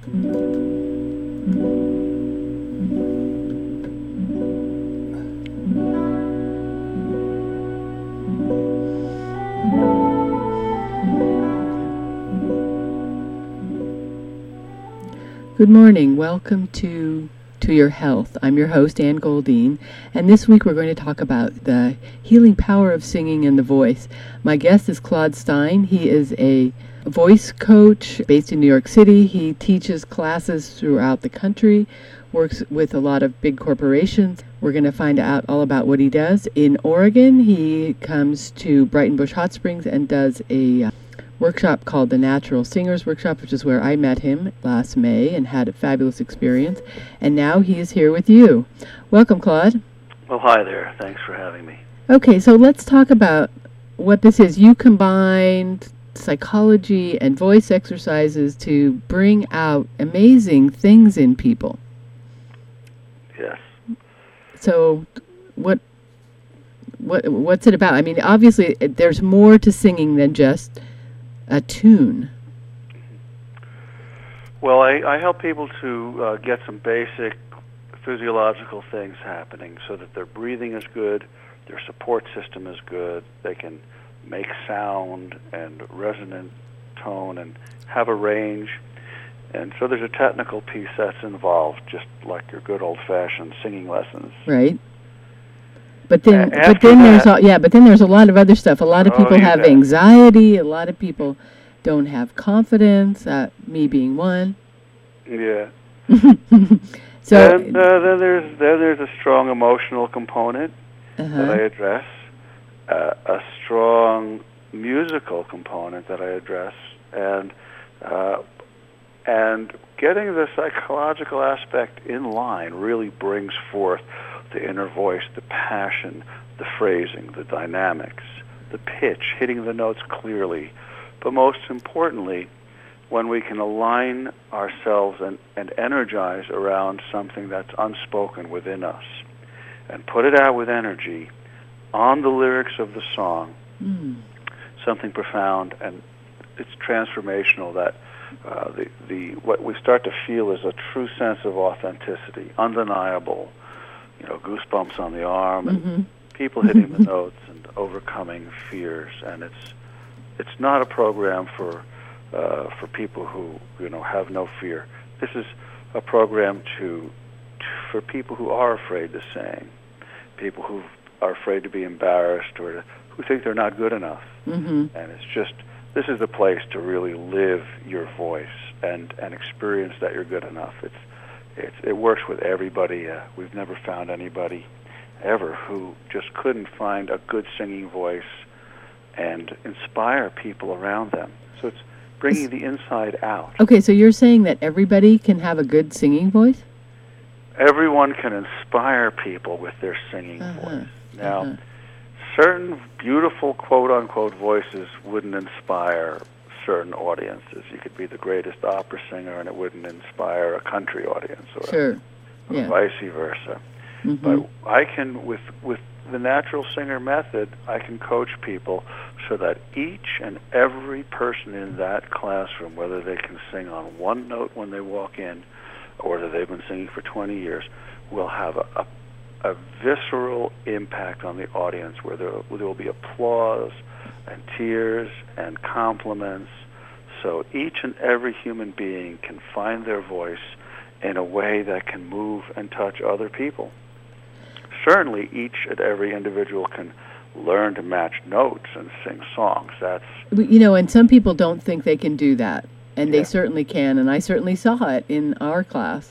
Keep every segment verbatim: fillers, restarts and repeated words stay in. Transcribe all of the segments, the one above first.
Good morning. Welcome to To Your Health. I'm your host, Ann Goldine, and this week we're going to talk about the healing power of singing and the voice. My guest is Claude Stein. He is a voice coach based in New York City. He teaches classes throughout the country, works with a lot of big corporations. We're going to find out all about what he does. In Oregon, he comes to Brighton Bush Hot Springs and does a uh, workshop called the Natural Singers Workshop, which is where I met him last May and had a fabulous experience. And now he is here with you. Welcome, Claude. Well, hi there. Thanks for having me. Okay, so let's talk about what this is. You combined psychology and voice exercises to bring out amazing things in people. Yes. So what what what's it about? I mean, obviously there's more to singing than just a tune. Well, I, I help people to uh, get some basic physiological things happening so that their breathing is good, their support system is good, they can make sound and resonant tone and have a range. And so there's a technical piece that's involved, just like your good old-fashioned singing lessons. Right. But then, A- but then that, there's a, yeah, but then there's a lot of other stuff. A lot of oh, people have bet. anxiety. A lot of people don't have confidence. Uh, me being one. Yeah. So and uh, then there's then there's a strong emotional component uh-huh. that I address, uh, a strong musical component that I address, and uh, and getting the psychological aspect in line really brings forth the inner voice, the passion, the phrasing, the dynamics, the pitch, hitting the notes clearly. But most importantly, when we can align ourselves and, and energize around something that's unspoken within us and put it out with energy on the lyrics of the song, mm. something profound, and it's transformational that uh, the, the what we start to feel is a true sense of authenticity, undeniable, you know, goosebumps on the arm, and mm-hmm. people hitting the notes and overcoming fears. And it's it's not a program for uh, for people who, you know, have no fear. This is a program to, to for people who are afraid to sing, people who are afraid to be embarrassed or to, who think they're not good enough. Mm-hmm. And it's just, this is the place to really live your voice and, and experience that you're good enough. It's It's, it works with everybody. Uh, we've never found anybody ever who just couldn't find a good singing voice and inspire people around them. So it's bringing the inside out. Okay, so you're saying that everybody can have a good singing voice? Everyone can inspire people with their singing uh-huh. voice. Now, uh-huh. certain beautiful quote-unquote voices wouldn't inspire certain audiences. You could be the greatest opera singer and it wouldn't inspire a country audience, or, sure. or yeah. vice versa. Mm-hmm. But I can, with with the natural singer method, I can coach people so that each and every person in that classroom, whether they can sing on one note when they walk in or that they've been singing for twenty years, will have a, a, a visceral impact on the audience where there, where there will be applause and tears and compliments. So each and every human being can find their voice in a way that can move and touch other people. Certainly each and every individual can learn to match notes and sing songs. That's, you know, and some people don't think they can do that, and yeah. they certainly can, and I certainly saw it in our class.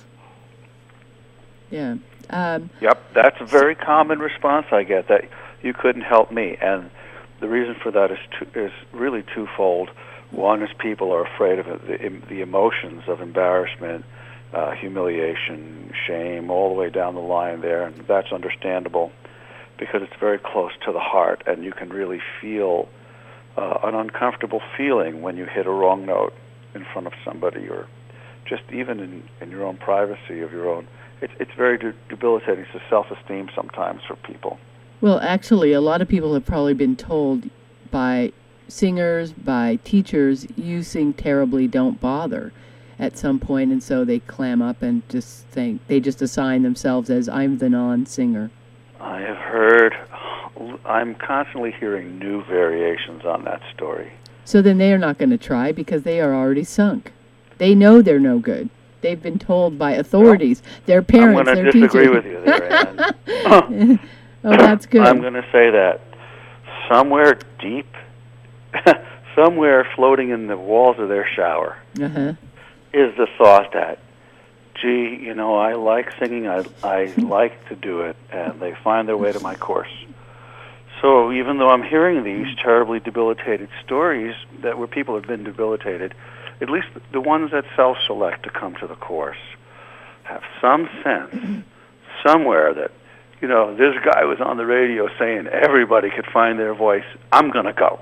Yeah. Um, yep, that's a very common response I get, that you couldn't help me. And the reason for that is two, is really twofold. One is people are afraid of it, the, the emotions of embarrassment, uh, humiliation, shame, all the way down the line there, and that's understandable because it's very close to the heart, and you can really feel uh, an uncomfortable feeling when you hit a wrong note in front of somebody, or just even in, in your own privacy of your own. It's, it's very de- debilitating to self-esteem sometimes for people. Well, actually, a lot of people have probably been told by singers, by teachers, you sing terribly, don't bother. at some point, and so they clam up and just think they just assign themselves as I'm the non-singer. I have heard, I'm constantly hearing new variations on that story. So then they are not going to try because they are already sunk. They know they're no good. They've been told by authorities, well, their parents, their teachers. I'm going to disagree with you there, Ann. Oh, that's good. I'm going to say that somewhere deep, somewhere floating in the walls of their shower, uh-huh. is the thought that, gee, you know, I like singing, I, I like to do it, and they find their way to my course. So even though I'm hearing these terribly debilitated stories that where people have been debilitated, at least the ones that self-select to come to the course have some sense somewhere that, you know, this guy was on the radio saying everybody could find their voice. I'm going to go.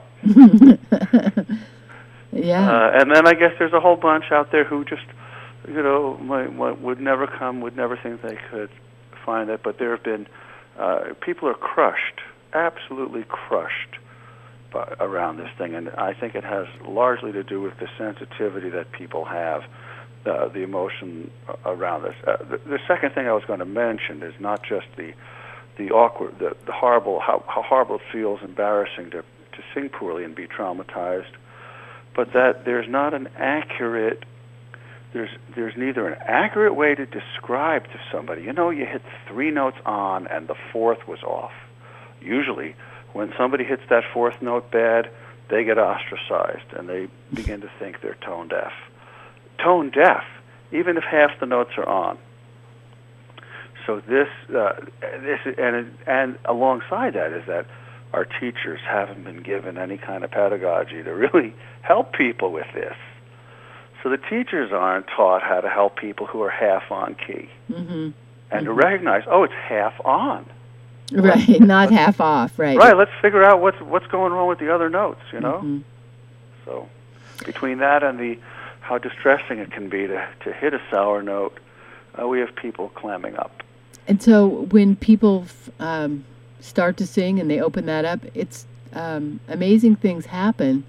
Yeah. Uh, and then I guess there's a whole bunch out there who just, you know, might, might, would never come, would never think they could find it. But there have been, uh, people are crushed, absolutely crushed by, around this thing. And I think it has largely to do with the sensitivity that people have, uh, the emotion around this. Uh, the, the second thing I was going to mention is not just the the awkward, the, the horrible, how, how horrible it feels, embarrassing to, to sing poorly and be traumatized, but that there's not an accurate, there's there's neither an accurate way to describe to somebody, you know, you hit three notes on and the fourth was off. Usually, when somebody hits that fourth note bad, they get ostracized and they begin to think they're tone deaf. Tone deaf, even if half the notes are on. So this, uh, this, and and alongside that is that our teachers haven't been given any kind of pedagogy to really help people with this. So the teachers aren't taught how to help people who are half on key, mm-hmm. and mm-hmm. to recognize, oh, it's half on, right? Let's, not half off, right? Right. Let's figure out what's what's going wrong with the other notes, you know. Mm-hmm. So between that and the how distressing it can be to to hit a sour note, uh, we have people clamming up. And so when people um, start to sing and they open that up, it's um, amazing things happen.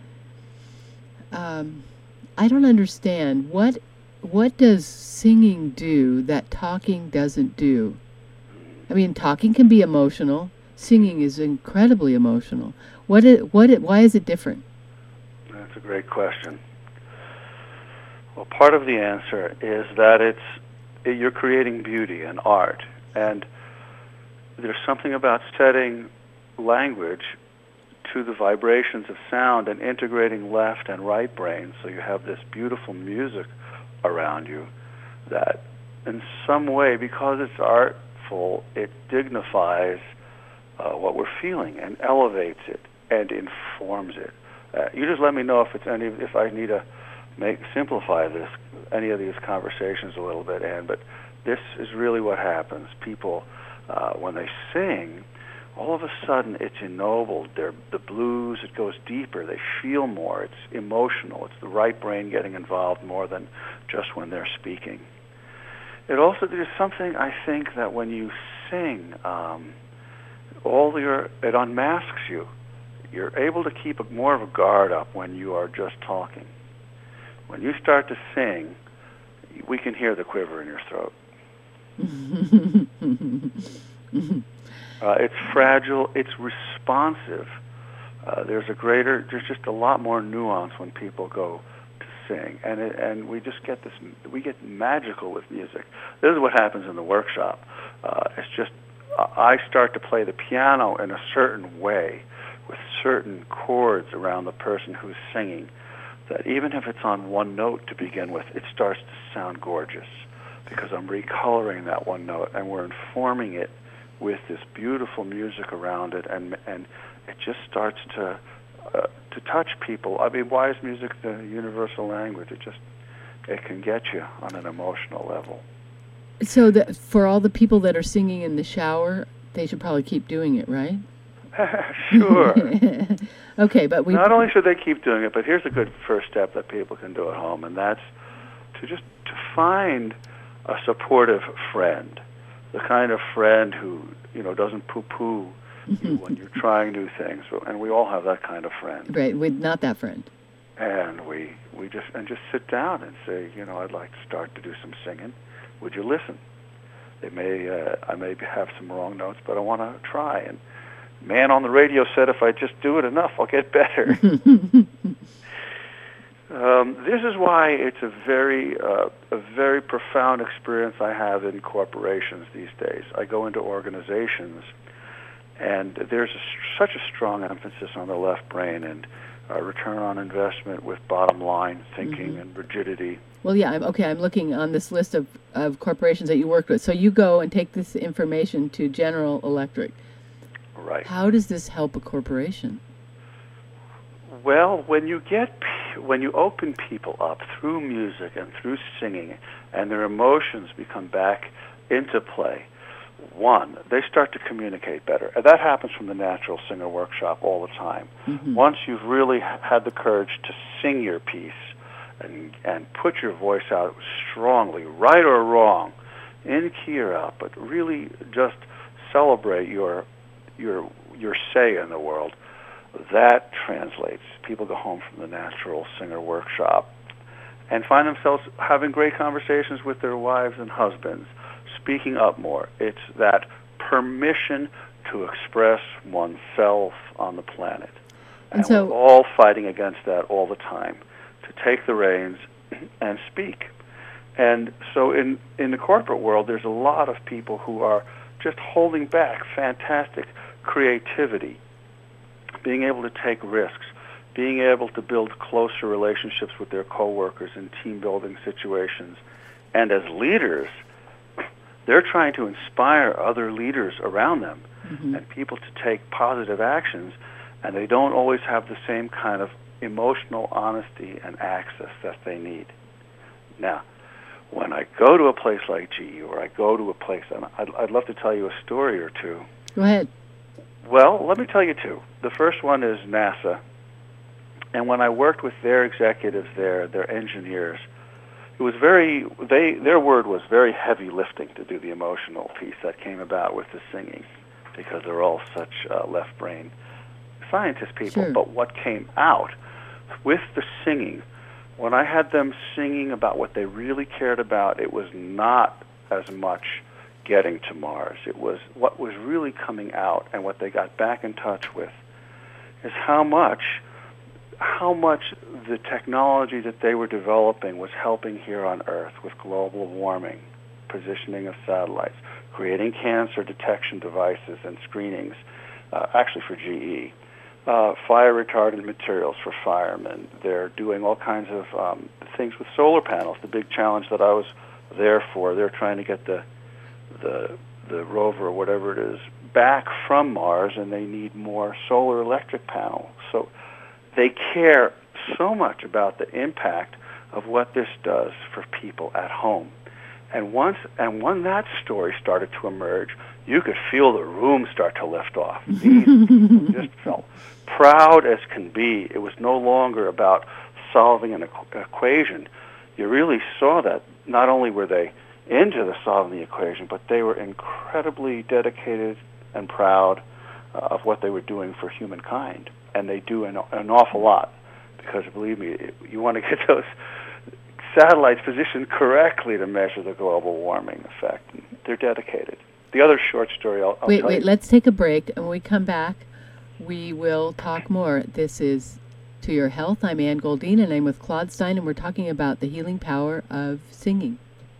Um, I don't understand. What what does singing do that talking doesn't do? I mean, talking can be emotional. Singing is incredibly emotional. What it, what it, why is it different? That's a great question. Well, part of the answer is that it's you're creating beauty and art, and there's something about setting language to the vibrations of sound and integrating left and right brains so you have this beautiful music around you that in some way, because it's artful, it dignifies uh, what we're feeling and elevates it and informs it. Uh, you just let me know if it's any if I need to make simplify this any of these conversations a little bit, Ann, but this is really what happens. People, uh, when they sing, all of a sudden it's ennobled. They're, the blues, it goes deeper. They feel more. It's emotional. It's the right brain getting involved more than just when they're speaking. It also, there's something, I think, that when you sing, um, all your, it unmasks you. You're able to keep a, more of a guard up when you are just talking. When you start to sing, we can hear the quiver in your throat. uh, it's fragile. It's responsive. Uh, there's a greater. There's just a lot more nuance when people go to sing, and it, and we just get this. We get magical with music. This is what happens in the workshop. Uh, it's just uh, I start to play the piano in a certain way, with certain chords around the person who's singing, that even if it's on one note to begin with, it starts to sound gorgeous because I'm recoloring that one note and we're informing it with this beautiful music around it, and and it just starts to uh, to touch people. I mean, why is music the universal language? It just it can get you on an emotional level. So that for all the people that are singing in the shower, they should probably keep doing it, right? Sure. Okay, but we... Not only should they keep doing it, but here's a good first step that people can do at home, and that's to just to find a supportive friend, the kind of friend who, you know, doesn't poo-poo you when you're trying new things. And we all have that kind of friend. Right, with not that friend. and we we just and just sit down and say, you know, I'd like to start to do some singing. Would you listen? They may uh, I may have some wrong notes, but I want to try. And man on the radio said if I just do it enough, I'll get better. um, this is why it's a very uh, a very profound experience I have in corporations these days. I go into organizations, and there's a, such a strong emphasis on the left brain and uh, return on investment with bottom line thinking mm-hmm. and rigidity. Well, yeah, I'm, okay, I'm looking on this list of, of corporations that you worked with. So you go and take this information to General Electric. Right. How does this help a corporation? Well, when you get, when you open people up through music and through singing, and their emotions become back into play, one, they start to communicate better. And that happens from the Natural Singer Workshop all the time. Mm-hmm. Once you've really had the courage to sing your piece and and put your voice out strongly, right or wrong, in key or out, but really just celebrate your your your say in the world, that translates. People go home from the Natural Singer Workshop and find themselves having great conversations with their wives and husbands, speaking up more. It's that permission to express oneself on the planet. And, and so, we're all fighting against that all the time, to take the reins and speak. And so in, in the corporate world, there's a lot of people who are just holding back fantastic creativity, being able to take risks, being able to build closer relationships with their coworkers in team-building situations. And as leaders, they're trying to inspire other leaders around them mm-hmm. and people to take positive actions, and they don't always have the same kind of emotional honesty and access that they need. Now, when I go to a place like G E, or I go to a place, and I'd, I'd love to tell you a story or two. Go ahead. Well, let me tell you two. The first one is NASA, and when I worked with their executives there, their engineers, it was very, they, their word was very heavy lifting to do the emotional piece that came about with the singing, because they're all such uh, left-brain scientist people. Sure. But what came out with the singing, when I had them singing about what they really cared about, it was not as much getting to Mars. It was what was really coming out, and what they got back in touch with is how much how much the technology that they were developing was helping here on Earth with global warming, positioning of satellites, creating cancer detection devices and screenings, uh, actually for G E, uh, fire retardant materials for firemen. They're doing all kinds of um, things with solar panels. The big challenge that I was there for, they're trying to get the the the rover or whatever it is back from Mars, and they need more solar electric panels. So they care so much about the impact of what this does for people at home. And once and when that story started to emerge, you could feel the room start to lift off. These people just felt proud as can be. It was no longer about solving an equ- equation. You really saw that not only were they into the solving the equation, but they were incredibly dedicated and proud uh, of what they were doing for humankind. And they do an, an awful lot, because believe me, you want to get those satellites positioned correctly to measure the global warming effect. And they're dedicated. The other short story I'll, I'll wait, tell wait. you. Let's take a break, and when we come back, we will talk more. This is To Your Health. I'm Ann Goldine, and I'm with Claude Stein, and we're talking about the healing power of singing.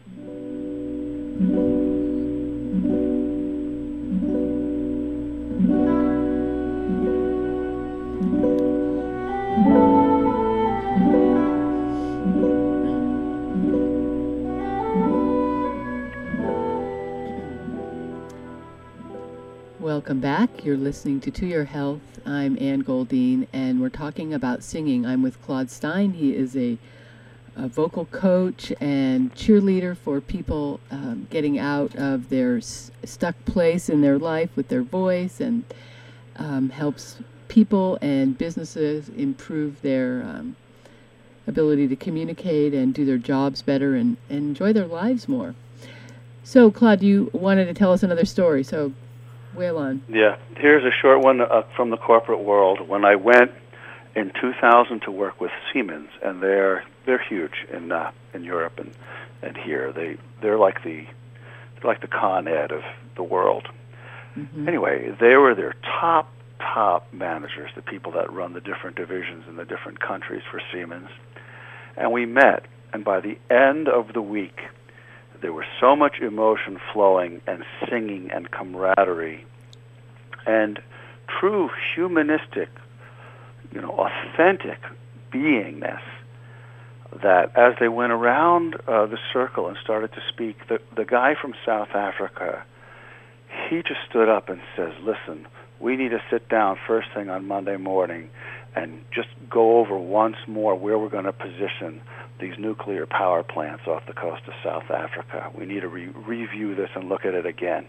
Welcome back. You're listening to To Your Health. I'm Ann Goldine, and we're talking about singing. I'm with Claude Stein. He is a, a vocal coach and cheerleader for people um, getting out of their s- stuck place in their life with their voice, and um, helps people and businesses improve their um, ability to communicate and do their jobs better and, and enjoy their lives more. So, Claude, you wanted to tell us another story, so wail on. Yeah, here's a short one uh, from the corporate world. When I went in two thousand to work with Siemens, and they're they're huge in uh, in Europe and and here. They they're like the they're like the Con Ed of the world. Mm-hmm. Anyway, they were their top top managers, the people that run the different divisions in the different countries for Siemens, and we met. And by the end of the week, there was so much emotion flowing and singing and camaraderie and true humanistic, you know, authentic beingness, that as they went around uh, the circle and started to speak, the, the guy from South Africa, he just stood up and says, listen, we need to sit down first thing on Monday morning and just go over once more where we're going to position these nuclear power plants off the coast of South Africa. We need to re- review this and look at it again.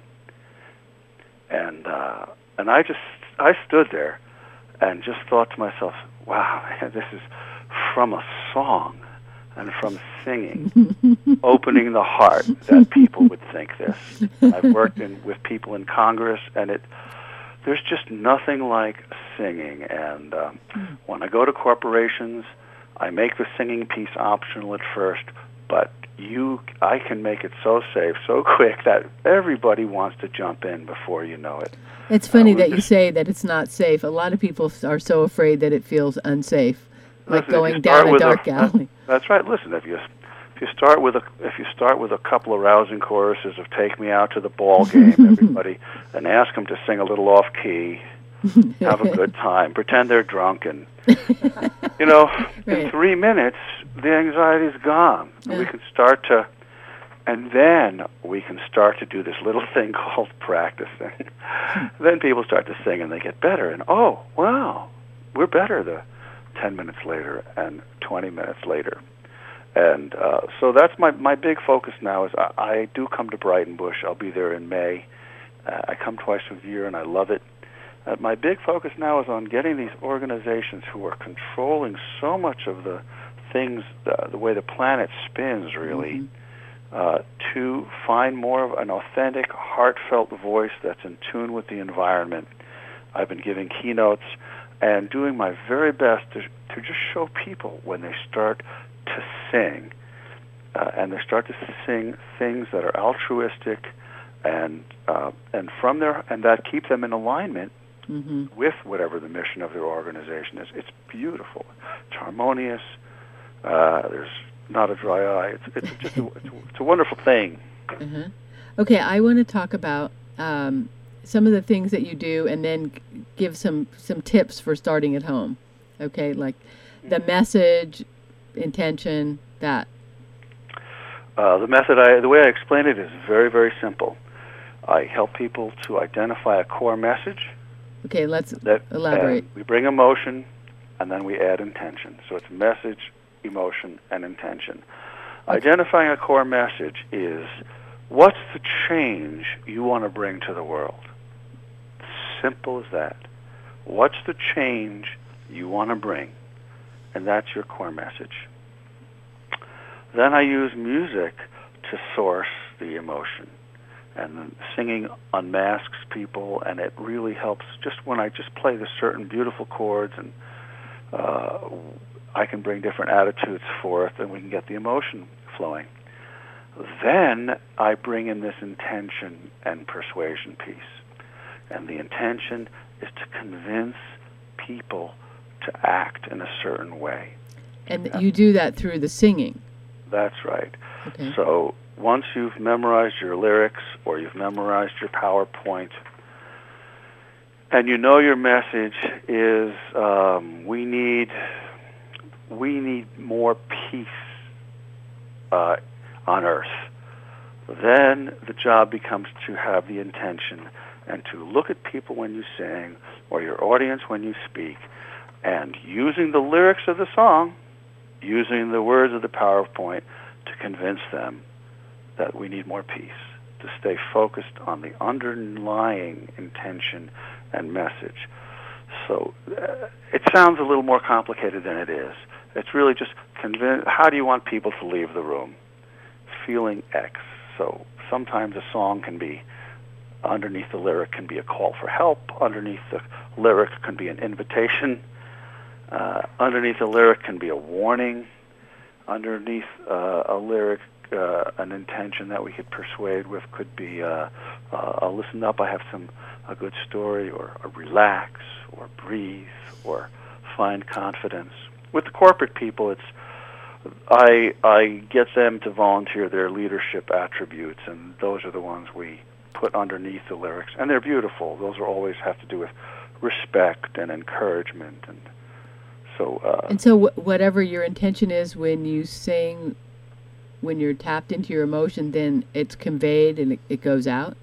And uh, and I just I stood there and just thought to myself, wow, this is from a song and from singing, opening the heart that people would think this. And I've worked in, with people in Congress, and it there's just nothing like singing. And um, when I go to corporations, I make the singing piece optional at first, but you, I can make it so safe, so quick that everybody wants to jump in before you know it. It's funny uh, that you say that it's not safe. A lot of people are so afraid that it feels unsafe, like listen, going down a dark a, alley. That's right. Listen, if you if you start with a if you start with a couple of rousing choruses of "Take Me Out to the Ball Game," everybody, and ask them to sing a little off key, have a good time, pretend they're drunk, and you know, right. in three minutes the anxiety's gone. Yeah. We can start to, and then we can start to do this little thing called practicing. Then people start to sing and they get better, and oh wow, we're better the ten minutes later and twenty minutes later. And uh, so that's my, my big focus now is I, I do come to Brighton Bush. I'll be there in May. Uh, I come twice a year, and I love it. Uh, my big focus now is on getting these organizations who are controlling so much of the things, uh, the way the planet spins, really, mm-hmm. uh, to find more of an authentic, heartfelt voice that's in tune with the environment. I've been giving keynotes and doing my very best to, to just show people when they start to sing, uh, and they start to sing things that are altruistic, and uh, and from there, and that keep them in alignment mm-hmm. with whatever the mission of their organization is. It's beautiful, it's harmonious. Uh, there's not a dry eye. It's it's just a, it's, a, it's a wonderful thing. Uh-huh. Okay, I want to talk about um, some of the things that you do, and then give some some tips for starting at home. Okay, like the message, intention, that. Uh, the method, I, the way I explain it is very, very simple. I help people to identify a core message. Okay, let's that, elaborate. We bring emotion, and then we add intention. So it's message, emotion, and intention. Okay. Identifying a core message is, what's the change you want to bring to the world? Simple as that. What's the change you want to bring? And that's your core message. Then I use music to source the emotion. And singing unmasks people, and it really helps just when I just play the certain beautiful chords, and uh, I can bring different attitudes forth, and we can get the emotion flowing. Then I bring in this intention and persuasion piece. And the intention is to convince people to act in a certain way. And you do that through the singing. That's right. Okay. So once you've memorized your lyrics or you've memorized your PowerPoint, and you know your message is um, we need we need more peace uh, on Earth, then the job becomes to have the intention and to look at people when you sing or your audience when you speak, and using the lyrics of the song, using the words of the PowerPoint to convince them that we need more peace, to stay focused on the underlying intention and message. So uh, it sounds a little more complicated than it is. It's really just convince, how do you want people to leave the room? Feeling X. So sometimes a song can be, underneath the lyric can be a call for help, underneath the lyric can be an invitation. Uh, underneath a lyric can be a warning. Underneath uh, a lyric, uh, an intention that we could persuade with could be, uh, uh, listen up, I have some a good story, or a relax, or breathe, or find confidence. With the corporate people, it's I I get them to volunteer their leadership attributes, and those are the ones we put underneath the lyrics, and they're beautiful. Those are always have to do with respect and encouragement, and so. Uh, and so, wh- whatever your intention is when you sing, when you're tapped into your emotion, then it's conveyed and it, it goes out.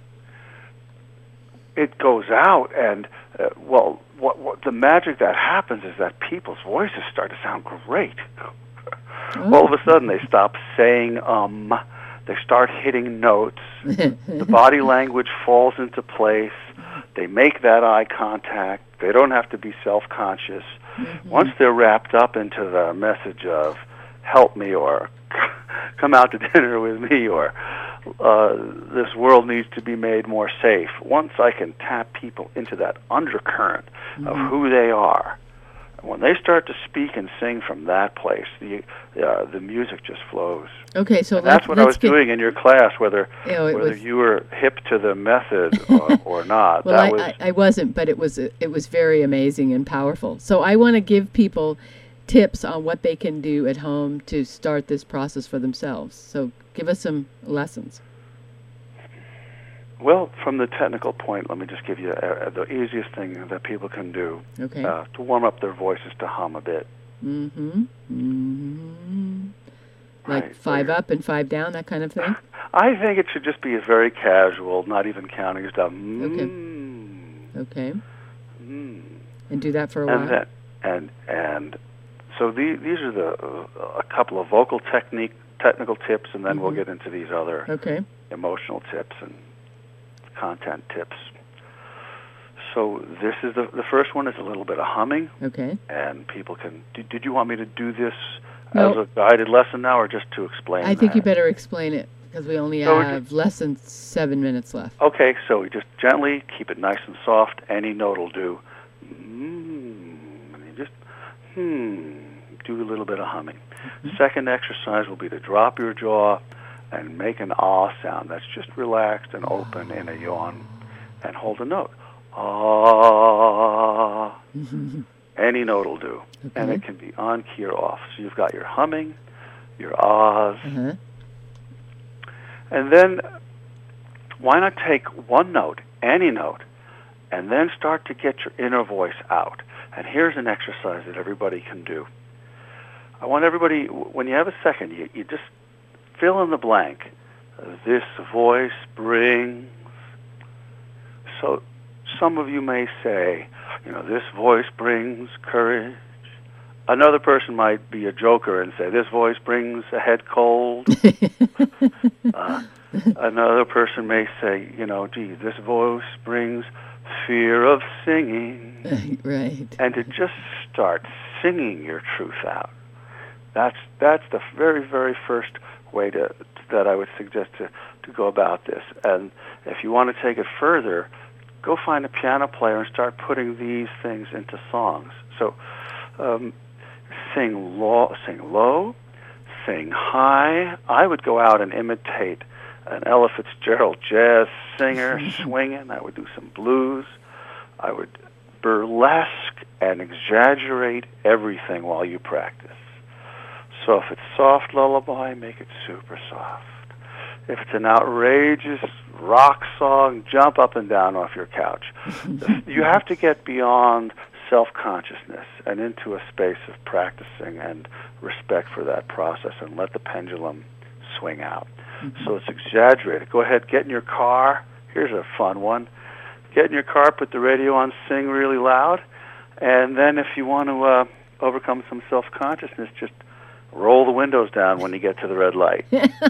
It goes out, and uh, well, what, what the magic that happens is that people's voices start to sound great. Oh. All of a sudden, they stop saying um. They start hitting notes. The body language falls into place. They make that eye contact. They don't have to be self-conscious. Mm-hmm. Once they're wrapped up into the message of help me, or come out to dinner with me, or uh, this world needs to be made more safe, once I can tap people into that undercurrent mm-hmm. of who they are, when they start to speak and sing from that place, the uh, the music just flows. Okay, so and that's what I was get, doing in your class, whether you know, whether was, you were hip to the method or, or not. Well, that I, was, I, I wasn't, but it was it was very amazing and powerful. So I want to give people tips on what they can do at home to start this process for themselves. So give us some lessons. Well, from the technical point, let me just give you uh, the easiest thing that people can do okay. uh, to warm up their voices, to hum a bit. Mm-hmm. Mm-hmm. Like right, five there. up and five down, that kind of thing? I think it should just be very casual, not even counting stuff. Okay. Mm. Okay. Mm. And do that for a and while? That, and and so the, these are the uh, a couple of vocal technique, technical tips, and then mm-hmm. we'll get into these other okay. emotional tips and content tips. So this is the the first one is a little bit of humming. Okay. And people can. Did, did you want me to do this nope. as a guided lesson now, or just to explain? I think that? you better explain it because we only so have just, less than seven minutes left. Okay, so we just gently keep it nice and soft. Any note will do. Mm, and you just hmm. Do a little bit of humming. Mm-hmm. Second exercise will be to drop your jaw and make an ah sound. That's just relaxed and open in a yawn, and hold a note. Ah. Any note will do. Okay. And it can be on key or off. So you've got your humming, your ahs. Uh-huh. And then why not take one note, any note, and then start to get your inner voice out. And here's an exercise that everybody can do. I want everybody, when you have a second, you, you just fill in the blank. This voice brings. So some of you may say, you know, this voice brings courage. Another person might be a joker and say, this voice brings a head cold. uh, another person may say, you know, gee, this voice brings fear of singing. Right. And to just start singing your truth out. That's that's the very, very first way to that I would suggest to, to go about this. And if you want to take it further, go find a piano player and start putting these things into songs. So um, sing low, sing low, sing high. I would go out and imitate an Ella Fitzgerald jazz singer swinging. I would do some blues. I would burlesque and exaggerate everything while you practice. So if it's soft lullaby, make it super soft. If it's an outrageous rock song, jump up and down off your couch. You have to get beyond self-consciousness and into a space of practicing and respect for that process and let the pendulum swing out. Mm-hmm. So it's exaggerated. Go ahead, get in your car. Here's a fun one. Get in your car, put the radio on, sing really loud, and then if you want to uh, overcome some self-consciousness, just roll the windows down when you get to the red light.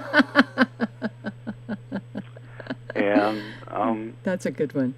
And um, that's a good one.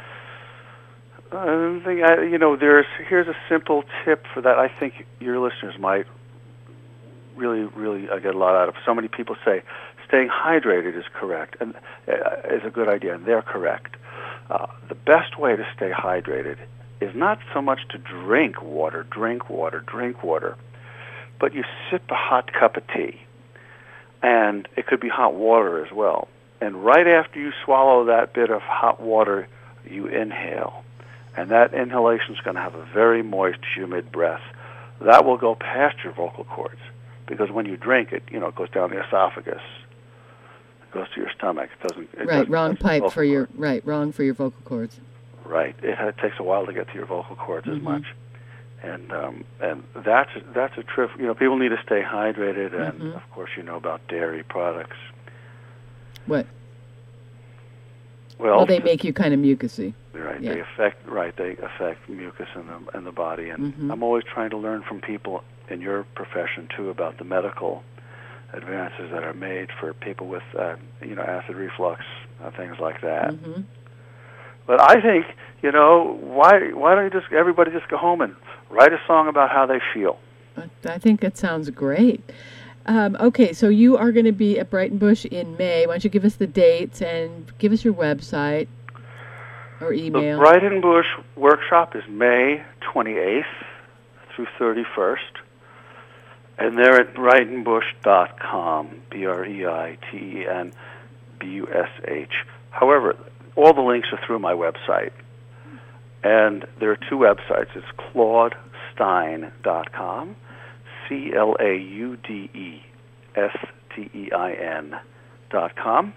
I think I, you know, there's here's a simple tip for that. I think your listeners might really, really uh, get a lot out of. So many people say staying hydrated is correct and uh, is a good idea, and they're correct. Uh, the best way to stay hydrated is not so much to drink water, drink water, drink water, but you sip a hot cup of tea, and it could be hot water as well. And right after you swallow that bit of hot water, you inhale. And that inhalation is going to have a very moist, humid breath. That will go past your vocal cords, because when you drink it, you know, it goes down the esophagus. It goes to your stomach. It doesn't. It right, doesn't wrong pipe for your cords. right, wrong for your vocal cords. Right. It, it takes a while to get to your vocal cords Mm-hmm. as much. And um, and that's that's a trip. You know, people need to stay hydrated, and Mm-hmm. of course, you know about dairy products. What? Well, Well, they make you kind of mucusy. right. yeah. They affect right. They affect mucus in the in the body, and Mhm. I'm always trying to learn from people in your profession too about the medical advances that are made for people with uh, you know acid reflux, uh, things like that. Mm-hmm. But I think, you know, why why don't you just everybody just go home and write a song about how they feel? I think that sounds great. Um, okay, so you are going to be at Brighton Bush in May. Why don't you give us the dates and give us your website or email? The Brighton Bush workshop is May twenty-eighth through thirty-first, and they're at brighton bush dot com, B R E I T E N B U S H. However, all the links are through my website. And there are two websites. It's claude stein dot com, C L A U D E S T E I N dot com.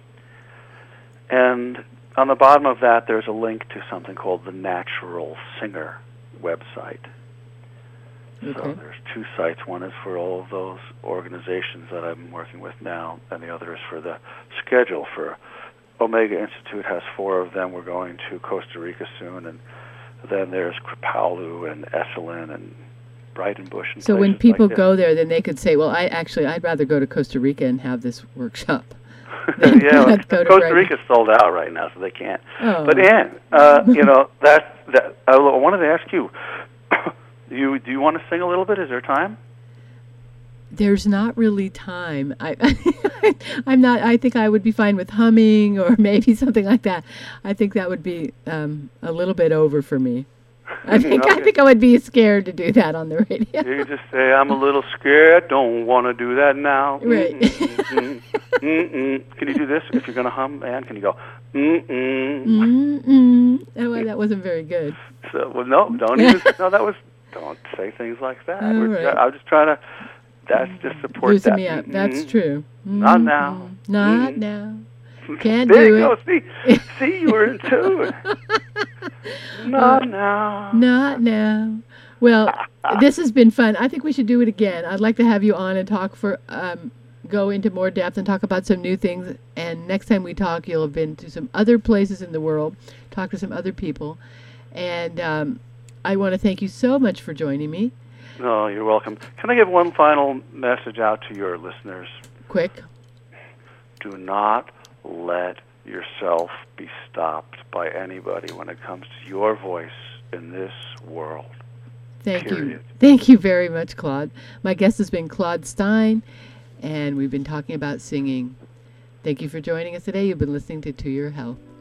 And on the bottom of that, there's a link to something called the Natural Singer website. Okay. So there's two sites. One is for all of those organizations that I'm working with now, and the other is for the schedule for Omega Institute has four of them. We're going to Costa Rica soon, and then there's Kripalu and Esalen and Brighton Bush. And So when places people like go there, then they could say, well, I actually, I'd rather go to Costa Rica and have this workshop. that. yeah, well, Go to Costa Brighton. Rica's sold out right now, so they can't. Oh. But Ann, uh, you know, that, that I wanted to ask you, you do you want to sing a little bit? Is there time? There's not really time. I, I'm not. I think I would be fine with humming or maybe something like that. I think that would be um, a little bit over for me. I think I Okay. think I would be scared to do that on the radio. You just say, I'm a little scared, don't want to do that now. Right. Mm-mm, mm-mm. Can you do this? If you're going to hum, Ann, can you go, mm-mm? Mm-mm. Oh, well, that wasn't very good. So, well, no, don't even, no, that was, don't say things like that. All We're, right. I'm just trying to, that's just support Loosen that. me up. Mm-mm. That's true. Not now. Mm-mm. Not Mm. now. Can't there do you it. go. See, see, you were in tune. Not now. Not now. Well, this has been fun. I think we should do it again. I'd like to have you on and talk for, um, go into more depth and talk about some new things. And next time we talk, you'll have been to some other places in the world, talk to some other people. And um, I want to thank you so much for joining me. No, you're welcome. Can I give one final message out to your listeners? Quick. Do not let yourself be stopped by anybody when it comes to your voice in this world. Thank you. Period. Thank you very much, Claude. My guest has been Claude Stein, and we've been talking about singing. Thank you for joining us today. You've been listening to To Your Health.